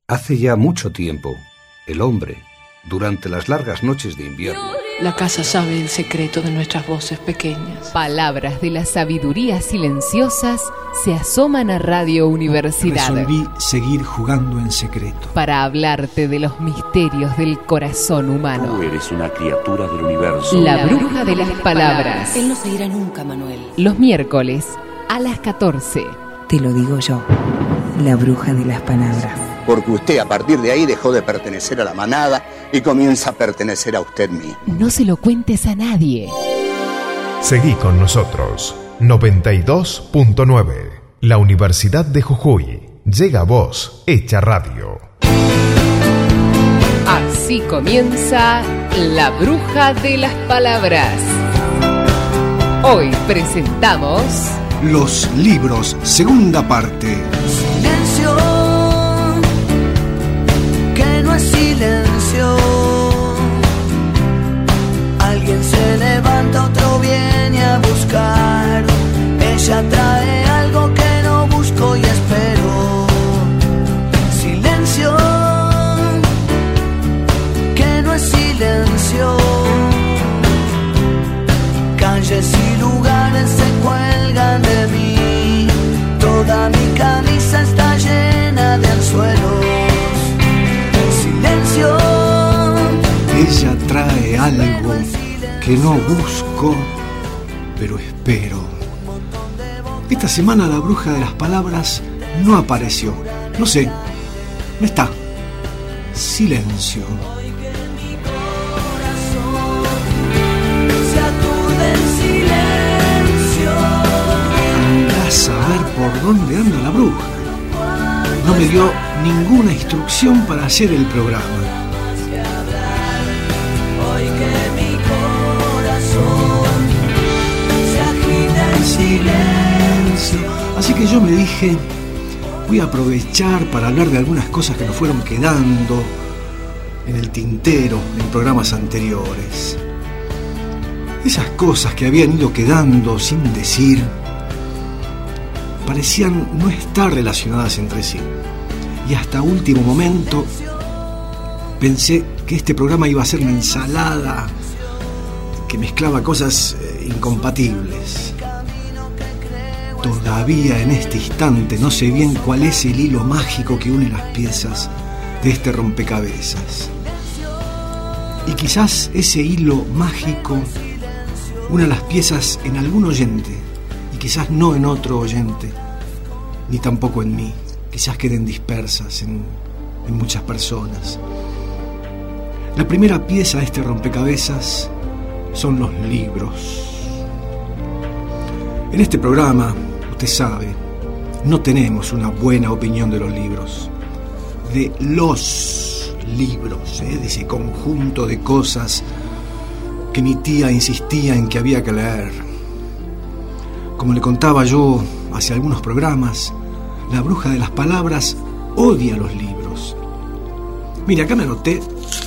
Hace ya mucho tiempo, el hombre, durante las largas noches de invierno... La casa sabe el secreto de nuestras voces pequeñas. Palabras de la sabiduría silenciosas se asoman a Radio Universidad. Resolví seguir jugando en secreto. Para hablarte de los misterios del corazón humano. Tú eres una criatura del universo. La bruja de las palabras. Él no se irá nunca, Manuel. Los miércoles a las 14. Te lo digo yo, la bruja de las palabras. Porque usted a partir de ahí dejó de pertenecer a la manada y comienza a pertenecer a usted mismo. No se lo cuentes a nadie. Seguí con nosotros. 92.9. La Universidad de Jujuy. Llega a vos, hecha radio. Así comienza La Bruja de las Palabras. Hoy presentamos... Los libros, segunda parte. Silencio, que no es silencio. Alguien se levanta, otro viene a buscar. Ella trae algo que no busco y espero. Silencio, que no es silencio. Calles y lugares se cuelgan de mí. Toda mi camisa está llena de anzuelos. Silencio. Ella trae algo que no busco, pero espero. Esta semana la bruja de las palabras no apareció. No sé, no está. Silencio. Andás a ver por dónde anda la bruja. No me dio ninguna instrucción para hacer el programa. Silencio. Así que yo me dije, voy a aprovechar para hablar de algunas cosas que nos fueron quedando en el tintero en programas anteriores. Esas cosas que habían ido quedando sin decir parecían no estar relacionadas entre sí. Y hasta último momento pensé que este programa iba a ser una ensalada que mezclaba cosas incompatibles. Todavía en este instante no sé bien cuál es el hilo mágico que une las piezas de este rompecabezas. Y quizás ese hilo mágico una las piezas en algún oyente y quizás no en otro oyente, ni tampoco en mí. Quizás queden dispersas en muchas personas. La primera pieza de este rompecabezas son los libros. En este programa, usted sabe, no tenemos una buena opinión de los libros. De los libros, de ese conjunto de cosas que mi tía insistía en que había que leer. Como le contaba yo hace algunos programas, la bruja de las palabras odia los libros. Mira, acá me anoté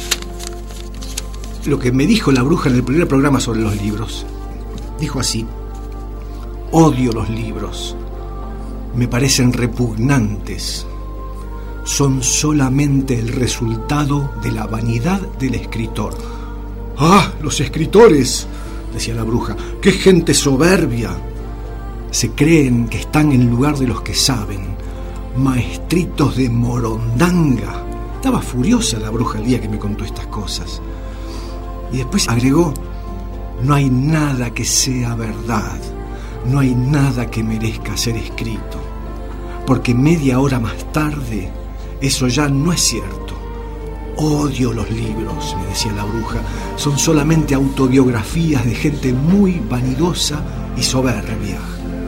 lo que me dijo la bruja en el primer programa sobre los libros. Dijo así: odio los libros, me parecen repugnantes, son solamente el resultado de la vanidad del escritor. ¡Ah, los escritores!, decía la bruja, ¡qué gente soberbia! Se creen que están en lugar de los que saben, maestritos de morondanga. Estaba furiosa la bruja el día que me contó estas cosas. Y después agregó: no hay nada que sea verdad, no hay nada que merezca ser escrito, porque media hora más tarde eso ya no es cierto. Odio los libros, me decía la bruja, son solamente autobiografías de gente muy vanidosa y soberbia.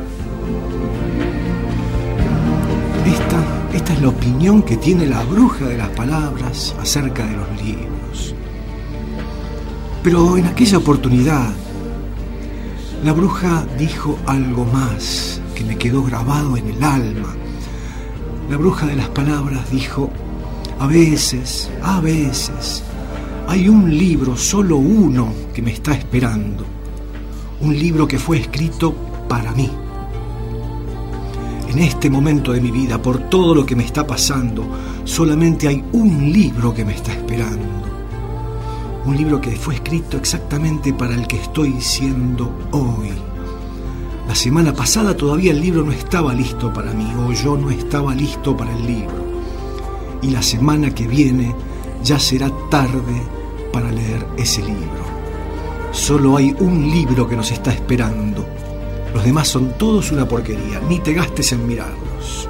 Esta es la opinión que tiene la bruja de las palabras acerca de los libros. Pero en aquella oportunidad, la bruja dijo algo más que me quedó grabado en el alma. La bruja de las palabras dijo: a veces, hay un libro, solo uno, que me está esperando. Un libro que fue escrito para mí. En este momento de mi vida, por todo lo que me está pasando, solamente hay un libro que me está esperando. Un libro que fue escrito exactamente para el que estoy siendo hoy. La semana pasada todavía el libro no estaba listo para mí, o yo no estaba listo para el libro. Y la semana que viene ya será tarde para leer ese libro. Solo hay un libro que nos está esperando. Los demás son todos una porquería, ni te gastes en mirarlos.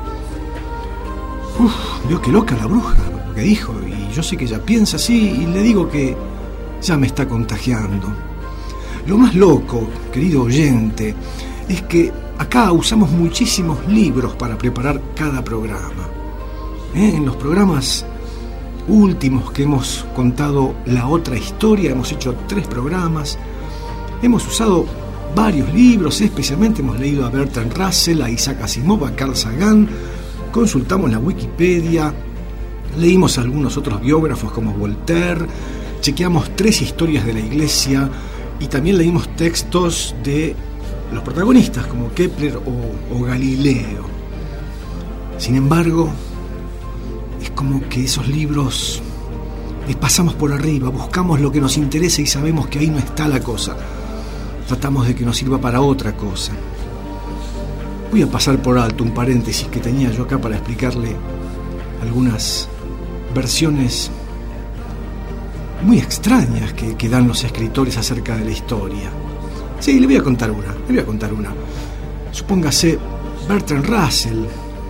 Veo que loca la bruja, lo que dijo, y yo sé que ella piensa así, y le digo que ya me está contagiando. Lo más loco, querido oyente, es que acá usamos muchísimos libros para preparar cada programa. En los programas últimos que hemos contado la otra historia, hemos hecho 3 programas, hemos usado varios libros, especialmente hemos leído a Bertrand Russell, a Isaac Asimov, a Carl Sagan, consultamos la Wikipedia, leímos a algunos otros biógrafos como Voltaire, chequeamos 3 historias de la Iglesia y también leímos textos de los protagonistas como Kepler o Galileo. Sin embargo, es como que esos libros les pasamos por arriba, buscamos lo que nos interesa y sabemos que ahí no está la cosa. Tratamos de que nos sirva para otra cosa. Voy a pasar por alto un paréntesis que tenía yo acá para explicarle algunas versiones muy extrañas que dan los escritores acerca de la historia. Sí, le voy a contar una. Supóngase Bertrand Russell,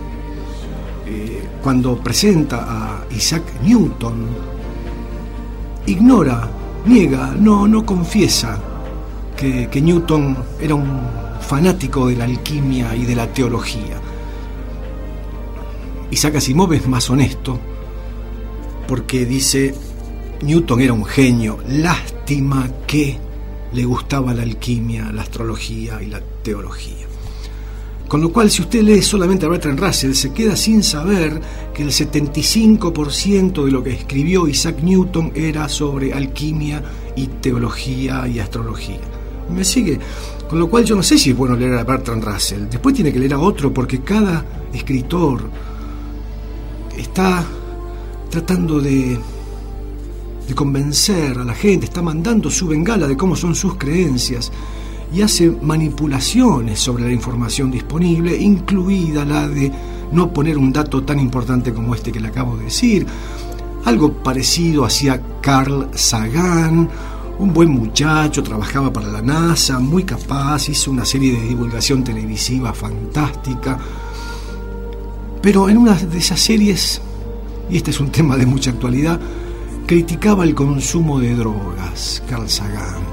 cuando presenta a Isaac Newton, niega, no confiesa que Newton era un fanático de la alquimia y de la teología. Isaac Asimov es más honesto porque dice: Newton era un genio, lástima que le gustaba la alquimia, la astrología y la teología. Con lo cual, si usted lee solamente a Bertrand Russell, se queda sin saber que el 75% de lo que escribió Isaac Newton era sobre alquimia y teología y astrología. ¿Me sigue? Con lo cual yo no sé si es bueno leer a Bertrand Russell. Después tiene que leer a otro, porque cada escritor está tratando de convencer a la gente, está mandando su bengala de cómo son sus creencias y hace manipulaciones sobre la información disponible, incluida la de no poner un dato tan importante como este que le acabo de decir. Algo parecido hacía Carl Sagan, un buen muchacho, trabajaba para la NASA, muy capaz, hizo una serie de divulgación televisiva fantástica. Pero en una de esas series, y este es un tema de mucha actualidad, criticaba el consumo de drogas, Carl Sagan.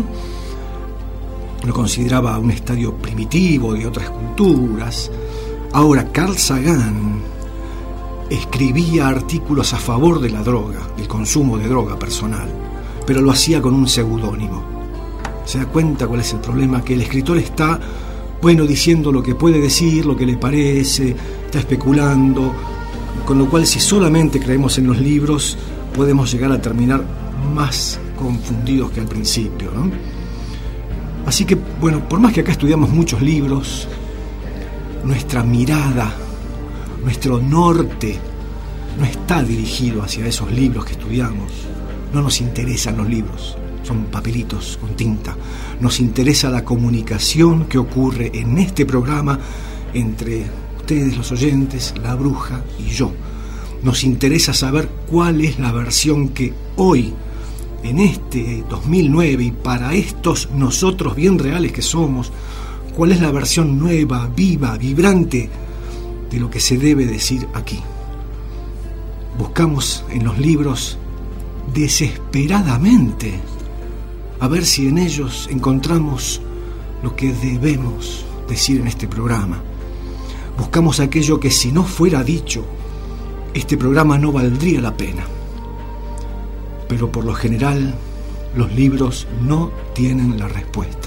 Lo consideraba un estadio primitivo de otras culturas. Ahora, Carl Sagan escribía artículos a favor de la droga, del consumo de droga personal, pero lo hacía con un seudónimo. ¿Se da cuenta cuál es el problema? Que el escritor está, diciendo lo que puede decir, lo que le parece, está especulando, con lo cual si solamente creemos en los libros, podemos llegar a terminar más confundidos que al principio, ¿no? Así que, por más que acá estudiamos muchos libros, nuestra mirada, nuestro norte, no está dirigido hacia esos libros que estudiamos. No nos interesan los libros, son papelitos con tinta. Nos interesa la comunicación que ocurre en este programa entre ustedes, los oyentes, la bruja y yo. Nos interesa saber cuál es la versión que hoy, en este 2009, y para estos nosotros bien reales que somos, cuál es la versión nueva, viva, vibrante de lo que se debe decir aquí. Buscamos en los libros desesperadamente a ver si en ellos encontramos lo que debemos decir en este programa. Buscamos aquello que, si no fuera dicho, este programa no valdría la pena. Pero por lo general, los libros no tienen la respuesta.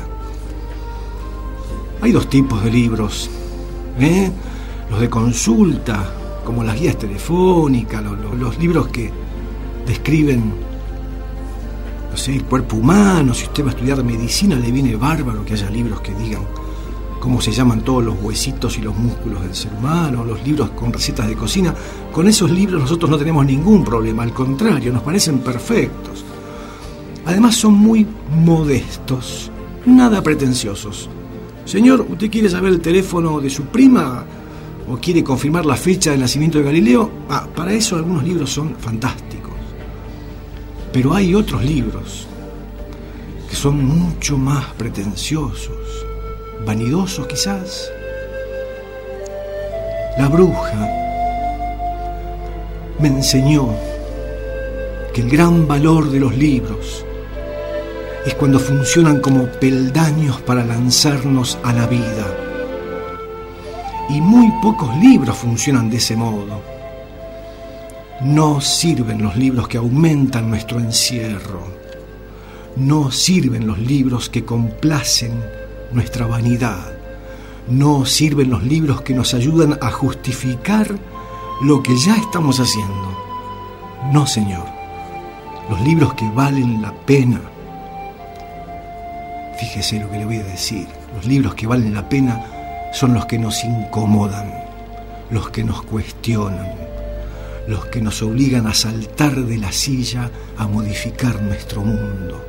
Hay 2 tipos de libros, los de consulta, como las guías telefónicas, los libros que describen, el cuerpo humano. Si usted va a estudiar medicina, le viene bárbaro que haya libros que digan cómo se llaman todos los huesitos y los músculos del ser humano, los libros con recetas de cocina. Con esos libros nosotros no tenemos ningún problema, al contrario, nos parecen perfectos. Además son muy modestos, nada pretenciosos. Señor, ¿usted quiere saber el teléfono de su prima o quiere confirmar la fecha del nacimiento de Galileo? Para eso algunos libros son fantásticos. Pero hay otros libros que son mucho más pretenciosos, vanidosos quizás. La bruja me enseñó que el gran valor de los libros es cuando funcionan como peldaños para lanzarnos a la vida. Y muy pocos libros funcionan de ese modo. No sirven los libros que aumentan nuestro encierro. No sirven los libros que complacen nuestra vanidad. No sirven los libros que nos ayudan a justificar lo que ya estamos haciendo. No, señor. Los libros que valen la pena. Fíjese lo que le voy a decir. Los libros que valen la pena son los que nos incomodan, los que nos cuestionan, los que nos obligan a saltar de la silla, a modificar nuestro mundo.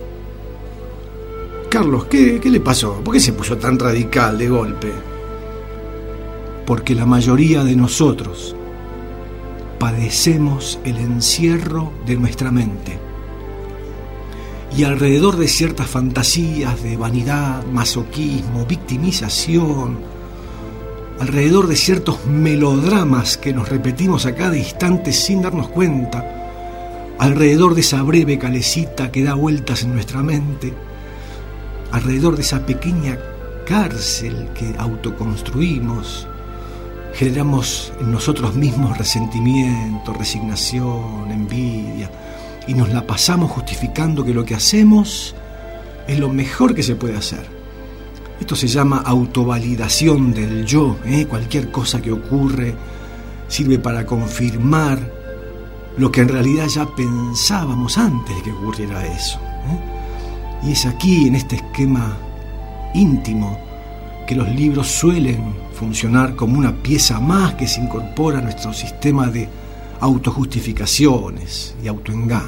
Carlos, ¿qué le pasó? ¿Por qué se puso tan radical de golpe? Porque la mayoría de nosotros padecemos el encierro de nuestra mente. Y alrededor de ciertas fantasías de vanidad, masoquismo, victimización, alrededor de ciertos melodramas que nos repetimos a cada instante sin darnos cuenta, alrededor de esa breve calecita que da vueltas en nuestra mente, alrededor de esa pequeña cárcel que autoconstruimos, generamos en nosotros mismos resentimiento, resignación, envidia, y nos la pasamos justificando que lo que hacemos es lo mejor que se puede hacer. Esto se llama autovalidación del yo. Cualquier cosa que ocurre sirve para confirmar lo que en realidad ya pensábamos antes de que ocurriera eso. Y es aquí, en este esquema íntimo, que los libros suelen funcionar como una pieza más que se incorpora a nuestro sistema de autojustificaciones y autoengaño.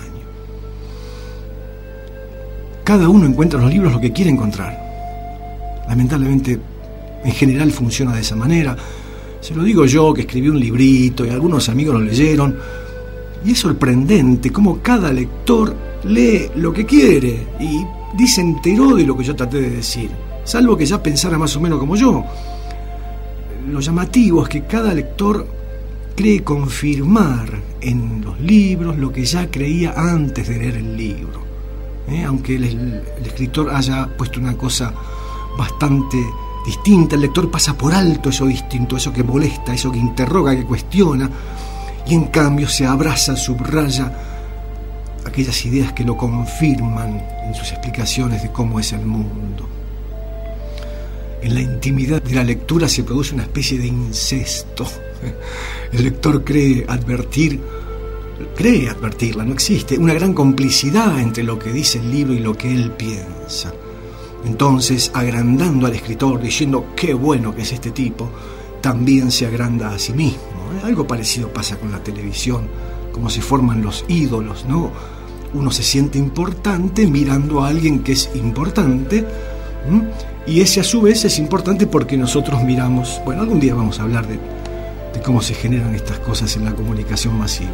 Cada uno encuentra en los libros lo que quiere encontrar. Lamentablemente, en general funciona de esa manera. Se lo digo yo, que escribí un librito y algunos amigos lo leyeron, y es sorprendente cómo cada lector lee lo que quiere y se enteró de lo que yo traté de decir, salvo que ya pensara más o menos como yo. Lo llamativo es que cada lector cree confirmar en los libros lo que ya creía antes de leer el libro. Aunque el escritor haya puesto una cosa bastante distinta, el lector pasa por alto eso distinto, eso que molesta, eso que interroga, que cuestiona, y en cambio se abraza, subraya aquellas ideas que lo confirman en sus explicaciones de cómo es el mundo. En la intimidad de la lectura se produce una especie de incesto. El lector cree advertirla, no existe una gran complicidad entre lo que dice el libro y lo que él piensa. Entonces, agrandando al escritor, diciendo qué bueno que es este tipo, también se agranda a sí mismo. Algo parecido pasa con la televisión, como se forman los ídolos, ¿no? Uno se siente importante mirando a alguien que es importante, y ese a su vez es importante porque nosotros miramos. Bueno, algún día vamos a hablar de cómo se generan estas cosas en la comunicación masiva.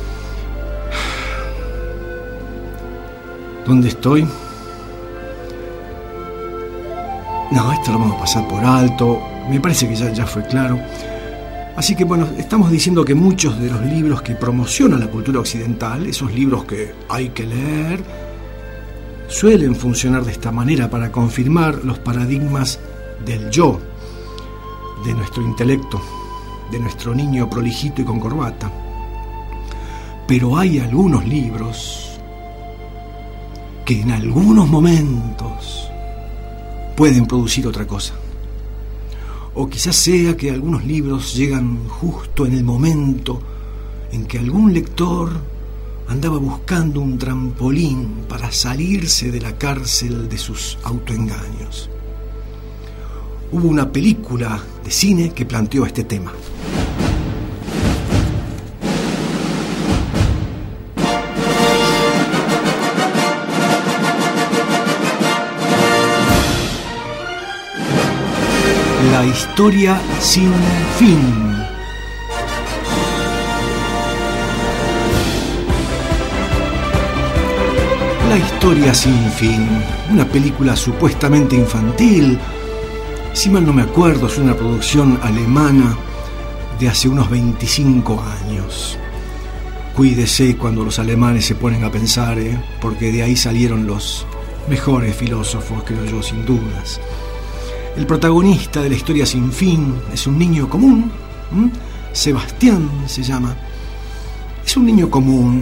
¿Dónde estoy? No, esto lo vamos a pasar por alto. Me parece que ya fue claro. Así que bueno, estamos diciendo que muchos de los libros que promocionan la cultura occidental, esos libros que hay que leer, suelen funcionar de esta manera para confirmar los paradigmas del yo, de nuestro intelecto, de nuestro niño prolijito y con corbata. Pero hay algunos libros que en algunos momentos pueden producir otra cosa. O quizás sea que algunos libros llegan justo en el momento en que algún lector andaba buscando un trampolín para salirse de la cárcel de sus autoengaños. Hubo una película de cine que planteó este tema. La historia sin fin. La historia sin fin, una película supuestamente infantil. Si mal no me acuerdo, es una producción alemana de hace unos 25 años. Cuídese cuando los alemanes se ponen a pensar, porque de ahí salieron los mejores filósofos, creo yo, sin dudas. El protagonista de la historia sin fin es un niño común, Sebastián se llama. Es un niño común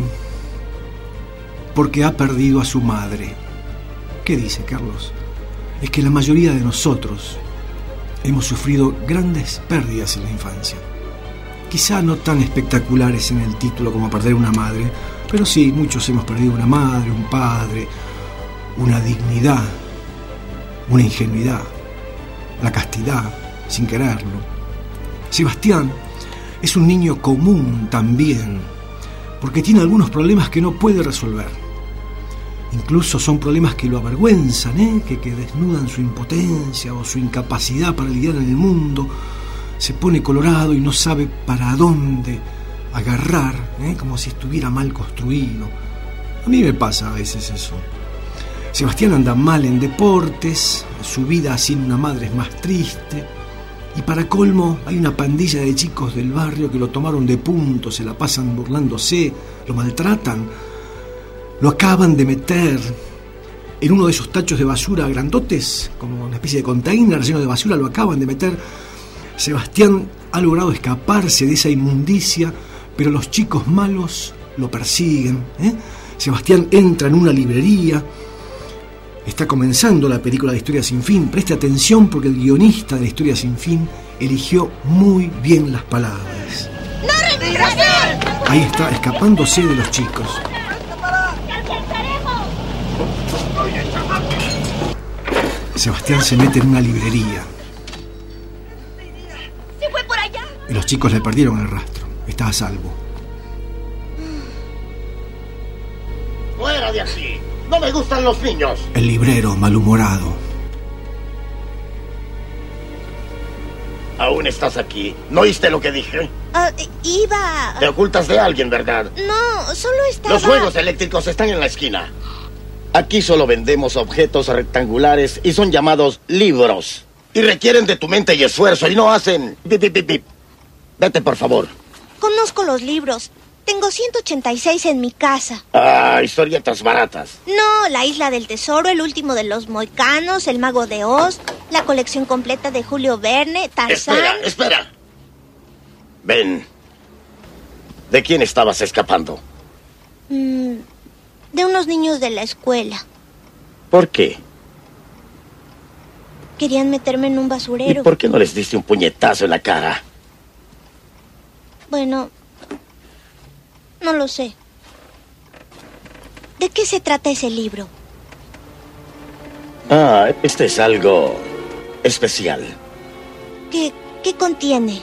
porque ha perdido a su madre. ¿Qué dice, Carlos? Es que la mayoría de nosotros hemos sufrido grandes pérdidas en la infancia. Quizá no tan espectaculares en el título como perder una madre, pero sí, muchos hemos perdido una madre, un padre, una dignidad, una ingenuidad, la castidad, sin quererlo. Sebastián es un niño común también, porque tiene algunos problemas que no puede resolver. Incluso son problemas que lo avergüenzan, que desnudan su impotencia o su incapacidad para lidiar en el mundo. Se pone colorado y no sabe para dónde agarrar, como si estuviera mal construido. A mí me pasa a veces eso. Sebastián anda mal en deportes, su vida sin una madre es más triste, y para colmo hay una pandilla de chicos del barrio que lo tomaron de punto, se la pasan burlándose, lo maltratan, lo acaban de meter en uno de esos tachos de basura grandotes, como una especie de container lleno de basura, lo acaban de meter. Sebastián ha logrado escaparse de esa inmundicia, pero los chicos malos lo persiguen. Sebastián entra en una librería. Está comenzando la película de Historia sin fin. Preste atención porque el guionista de la Historia sin fin eligió muy bien las palabras. ¡No retroceder! Ahí está, escapándose de los chicos. Sebastián se mete en una librería. ¡Se fue por allá! Y los chicos le perdieron el rastro. Está a salvo. ¡Fuera de aquí! ¡No me gustan los niños! El librero, malhumorado. ¿Aún estás aquí? ¿No oíste lo que dije? Iba... Te ocultas de alguien, ¿verdad? No, solo estaba... Los juegos eléctricos están en la esquina. Aquí solo vendemos objetos rectangulares y son llamados libros. Y requieren de tu mente y esfuerzo y no hacen... Bip, bip, bip, bip. Vete, por favor. Conozco los libros. Tengo 186 en mi casa. Historietas baratas. No, La Isla del Tesoro, El Último de los Mohicanos, El Mago de Oz, la colección completa de Julio Verne, Tarzán... Espera. Ven. ¿De quién estabas escapando? De unos niños de la escuela. ¿Por qué? Querían meterme en un basurero. ¿Y por qué no les diste un puñetazo en la cara? Bueno, no lo sé. ¿De qué se trata ese libro? Este es algo especial. ¿Qué contiene?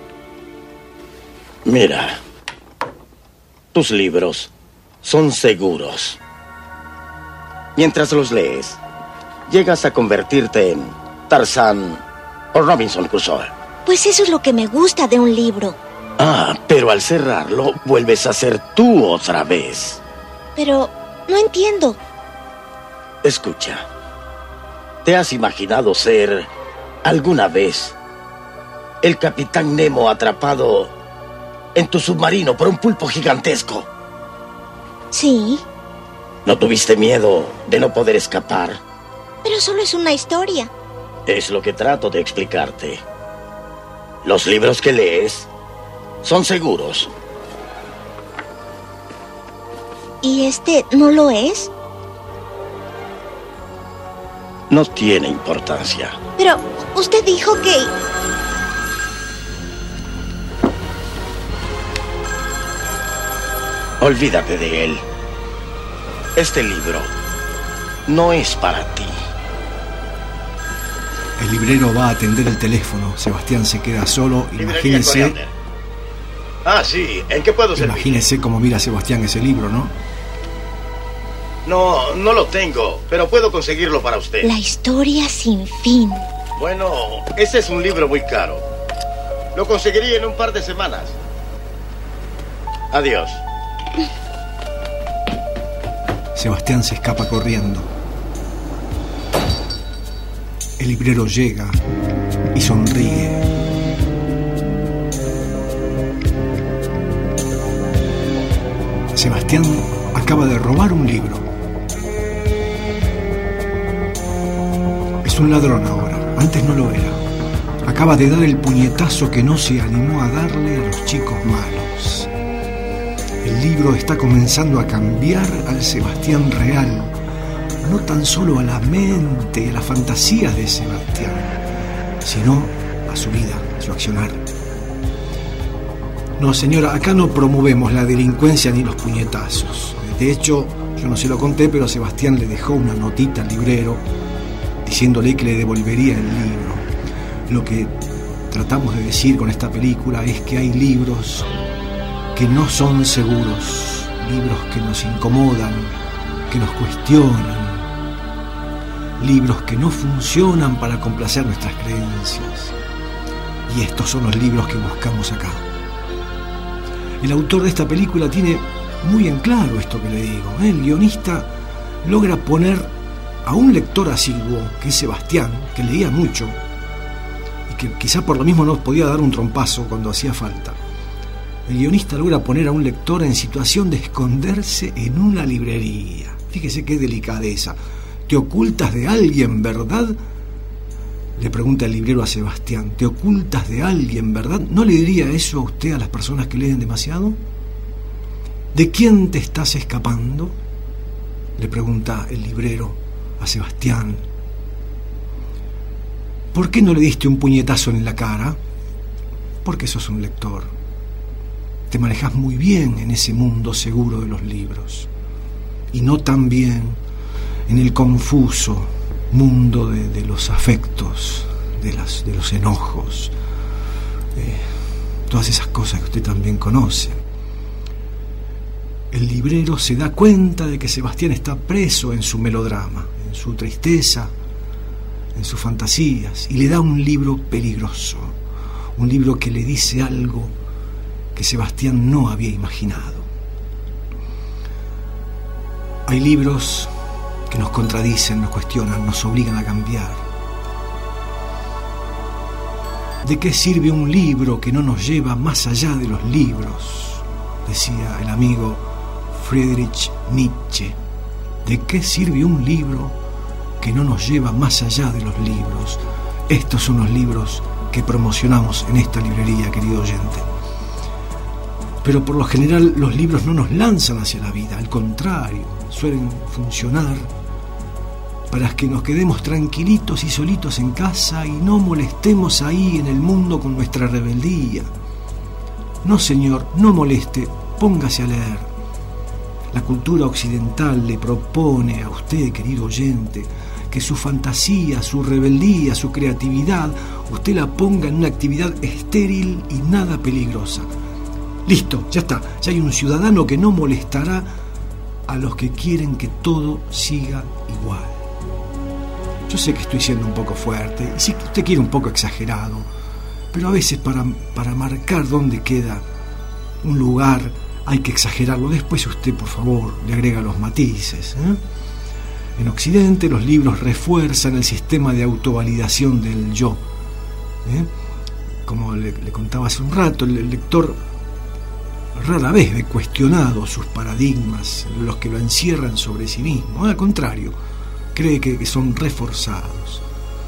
Mira, tus libros son seguros. Mientras los lees, llegas a convertirte en Tarzán o Robinson Crusoe. Pues eso es lo que me gusta de un libro. Pero al cerrarlo, vuelves a ser tú otra vez. Pero no entiendo. Escucha. ¿Te has imaginado ser, alguna vez, el Capitán Nemo atrapado en tu submarino por un pulpo gigantesco? Sí. ¿No tuviste miedo de no poder escapar? Pero solo es una historia. Es lo que trato de explicarte. Los libros que lees son seguros. ¿Y este no lo es? No tiene importancia. Pero usted dijo que... Olvídate de él. Este libro no es para ti. El librero va a atender el teléfono. Sebastián se queda solo. Imagínese. Ah, sí. ¿En qué puedo servir? Imagínese cómo mira Sebastián ese libro, ¿no? No lo tengo, pero puedo conseguirlo para usted. La historia sin fin. Bueno, ese es un libro muy caro. Lo conseguiría en un par de semanas. Adiós. Sebastián se escapa corriendo. El librero llega y sonríe. Sebastián acaba de robar un libro. Es un ladrón ahora, antes no lo era. Acaba de dar el puñetazo que no se animó a darle a los chicos malos. El libro está comenzando a cambiar al Sebastián real, no tan solo a la mente y a las fantasías de Sebastián, sino a su vida, a su accionar. No, señora, acá no promovemos la delincuencia ni los puñetazos. De hecho, yo no se lo conté, pero Sebastián le dejó una notita al librero diciéndole que le devolvería el libro. Lo que tratamos de decir con esta película es que hay libros que no son seguros, libros que nos incomodan, que nos cuestionan, libros que no funcionan para complacer nuestras creencias. Y estos son los libros que buscamos acá. El autor de esta película tiene muy en claro esto que le digo. El guionista logra poner a un lector asiduo, que es Sebastián, que leía mucho y que quizá por lo mismo nos podía dar un trompazo cuando hacía falta. El guionista logra poner a un lector en situación de esconderse en una librería. Fíjese qué delicadeza. ¿Te ocultas de alguien, verdad? Le pregunta el librero a Sebastián. ¿Te ocultas de alguien, verdad? ¿No le diría eso a usted a las personas que leen demasiado? ¿De quién te estás escapando? Le pregunta el librero a Sebastián. ¿Por qué no le diste un puñetazo en la cara? Porque sos un lector. Te manejas muy bien en ese mundo seguro de los libros. Y no tan bien en el confuso mundo de los afectos, de los enojos, todas esas cosas que usted también conoce. El librero se da cuenta de que Sebastián está preso en su melodrama, en su tristeza, en sus fantasías, y le da un libro peligroso, un libro que le dice algo que Sebastián no había imaginado. Hay libros que nos contradicen, nos cuestionan, nos obligan a cambiar. ¿De qué sirve un libro que no nos lleva más allá de los libros? Decía el amigo Friedrich Nietzsche. ¿De qué sirve un libro que no nos lleva más allá de los libros? Estos son los libros que promocionamos en esta librería, querido oyente. Pero por lo general los libros no nos lanzan hacia la vida, al contrario, suelen funcionar para que nos quedemos tranquilitos y solitos en casa y no molestemos ahí en el mundo con nuestra rebeldía. No, señor, no moleste, póngase a leer. La cultura occidental le propone a usted, querido oyente, que su fantasía, su rebeldía, su creatividad, usted la ponga en una actividad estéril y nada peligrosa. Listo, ya está, ya hay un ciudadano que no molestará a los que quieren que todo siga igual. Yo sé que estoy siendo un poco fuerte, y sí que usted quiere un poco exagerado, pero a veces para marcar dónde queda un lugar hay que exagerarlo. Después usted, por favor, le agrega los matices, ¿eh? En Occidente los libros refuerzan el sistema de autovalidación del yo, ¿eh? Como le contaba hace un rato, el lector rara vez ve cuestionado sus paradigmas, los que lo encierran sobre sí mismo. Al contrario, cree que son reforzados.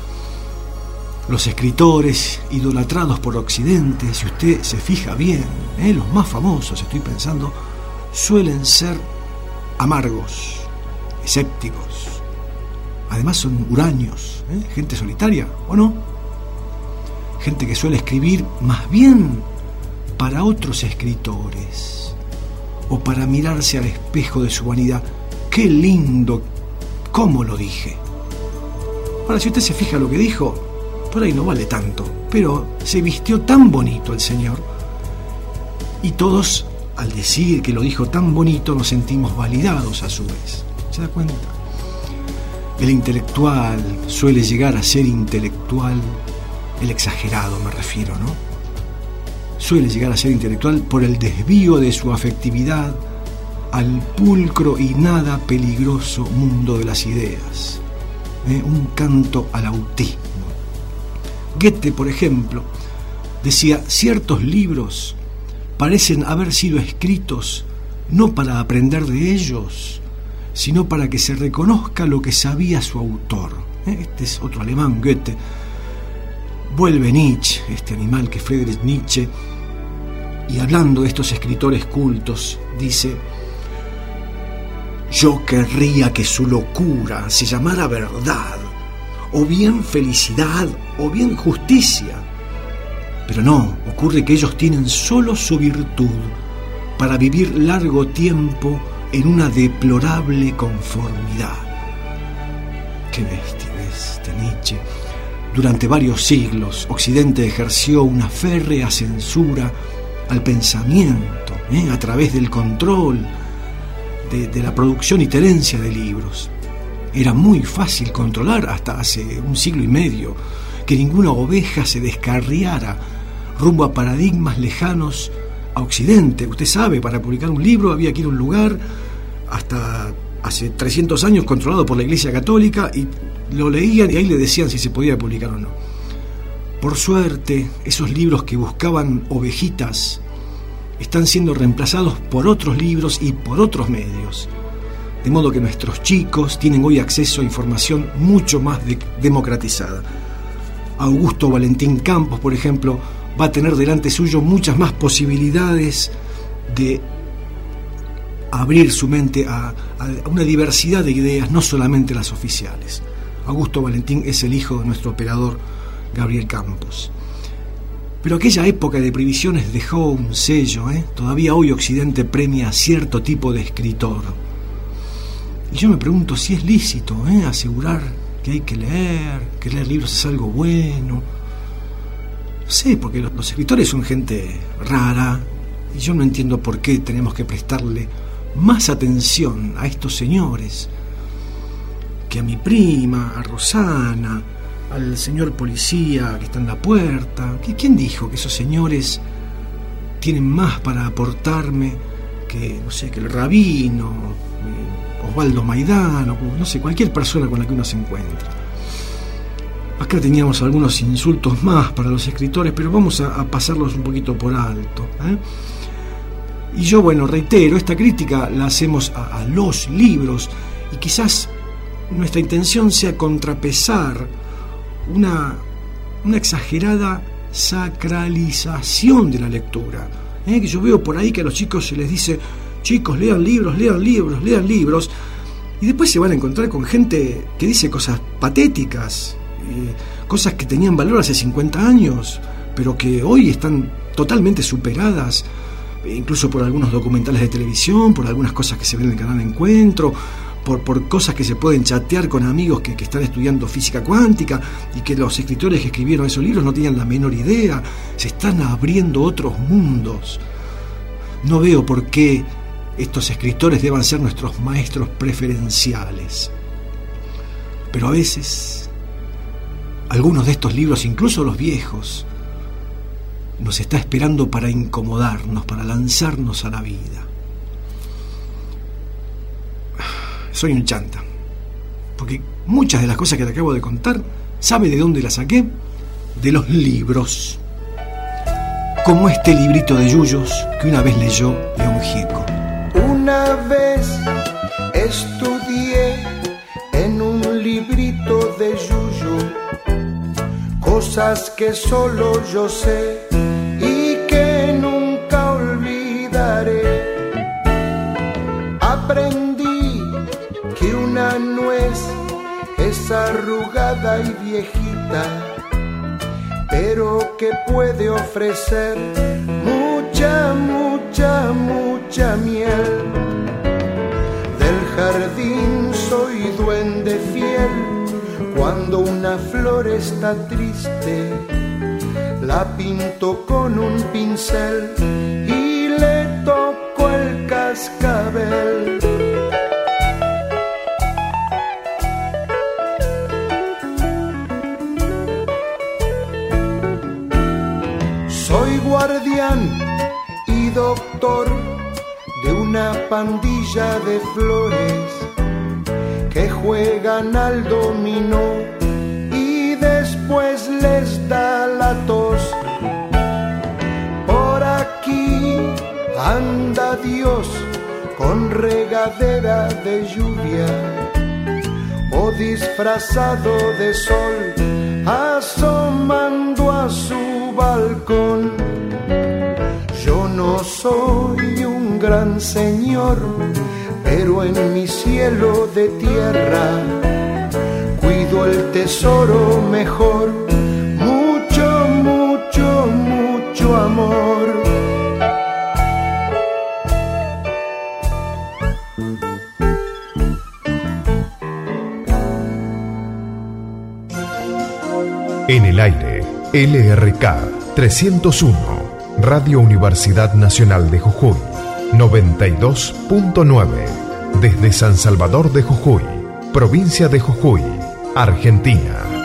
Los escritores idolatrados por Occidente, si usted se fija bien, los más famosos, estoy pensando, suelen ser amargos, escépticos. Además son huraños, gente solitaria, ¿o no? Gente que suele escribir más bien para otros escritores o para mirarse al espejo de su vanidad. ¡Qué lindo! ¿Cómo lo dije? Ahora, si usted se fija lo que dijo, por ahí no vale tanto, pero se vistió tan bonito el señor, y todos, al decir que lo dijo tan bonito, nos sentimos validados a su vez. ¿Se da cuenta? El intelectual suele llegar a ser intelectual, el exagerado me refiero, ¿no? Suele llegar a ser intelectual por el desvío de su afectividad al pulcro y nada peligroso mundo de las ideas. Un canto al autismo. Goethe, por ejemplo, decía: ciertos libros parecen haber sido escritos no para aprender de ellos, sino para que se reconozca lo que sabía su autor. Este es otro alemán, Goethe. Vuelve Nietzsche, este animal que Friedrich Nietzsche, y hablando de estos escritores cultos, dice: yo querría que su locura se llamara verdad, o bien felicidad, o bien justicia. Pero no, ocurre que ellos tienen solo su virtud para vivir largo tiempo en una deplorable conformidad. Qué bestia es este Nietzsche. Durante varios siglos, Occidente ejerció una férrea censura al pensamiento, a través del control de la producción y tenencia de libros. Era muy fácil controlar, hasta hace un siglo y medio, que ninguna oveja se descarriara rumbo a paradigmas lejanos a Occidente. Usted sabe, para publicar un libro había que ir a un lugar, hasta hace 300 años controlado por la Iglesia Católica, y lo leían y ahí le decían si se podía publicar o no. Por suerte, esos libros que buscaban ovejitas están siendo reemplazados por otros libros y por otros medios. De modo que nuestros chicos tienen hoy acceso a información mucho más democratizada. Augusto Valentín Campos, por ejemplo, va a tener delante suyo muchas más posibilidades de abrir su mente a una diversidad de ideas, no solamente las oficiales. Augusto Valentín es el hijo de nuestro operador Gabriel Campos. Pero aquella época de prohibiciones dejó un sello, Todavía hoy Occidente premia a cierto tipo de escritor. Y yo me pregunto si es lícito, asegurar que hay que leer libros es algo bueno. No sé, porque los escritores son gente rara, y yo no entiendo por qué tenemos que prestarle más atención a estos señores que a mi prima, a Rosana, al señor policía que está en la puerta. ¿Quién dijo que esos señores tienen más para aportarme que, no sé, que el rabino, Osvaldo Maidano, no sé, cualquier persona con la que uno se encuentra? Acá teníamos algunos insultos más para los escritores, pero vamos a pasarlos un poquito por alto, Y yo, reitero, esta crítica la hacemos a los libros, y quizás nuestra intención sea contrapesar una exagerada sacralización de la lectura. Que yo veo por ahí que a los chicos se les dice: chicos, lean libros, y después se van a encontrar con gente que dice cosas patéticas, cosas que tenían valor hace 50 años, pero que hoy están totalmente superadas, incluso por algunos documentales de televisión, por algunas cosas que se ven en el canal de Encuentro, por cosas que se pueden chatear con amigos que están estudiando física cuántica, y que los escritores que escribieron esos libros no tenían la menor idea. Se están abriendo otros mundos. No veo por qué estos escritores deban ser nuestros maestros preferenciales. Pero a veces, algunos de estos libros, incluso los viejos, nos está esperando para incomodarnos, para lanzarnos a la vida. Soy un chanta, porque muchas de las cosas que te acabo de contar, ¿sabe de dónde las saqué? De los libros. Como este librito de yuyos que una vez leyó León Gieco. Una vez estudié en un librito de yuyo cosas que solo yo sé y que nunca olvidaré. Aprendí que una nuez es arrugada y viejita, pero que puede ofrecer mucha, mucha, mucha miel. Del jardín soy duende fiel, Cuando una flor está triste, la pinto con un pincel y le toco el cascabel. Soy guardián y doctor de una pandilla de flores que juegan al dominó y después les da la tos. Por aquí anda Dios con regadera de lluvia o disfrazado de sol asomando a su balcón. Yo no soy un gran señor, pero en mi cielo de tierra cuido el tesoro mejor. Mucho, mucho, mucho amor. En el aire, LRK 301, Radio Universidad Nacional de Jujuy, 92.9, desde San Salvador de Jujuy, provincia de Jujuy, Argentina.